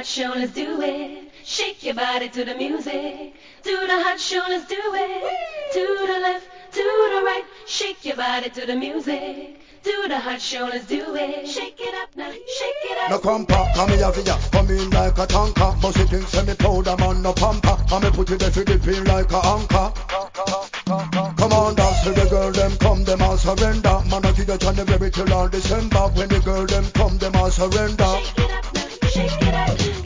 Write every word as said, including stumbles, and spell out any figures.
hot show, let's do it. Shake your body to the music. Do the hot show, let's do it. To the left, to the right. Shake your body to the music. Do the hot show, let's do it. Shake it up now, shake it up. No compa, come here via, come in like a tanker. But she thinks me powder man no pamper. And me put it there for the pin like a anchor. Come on, dance till the girl them come, them all surrender. Man I give you January till all December. When the girl them come, them all surrender. Shake it up now, shake it up.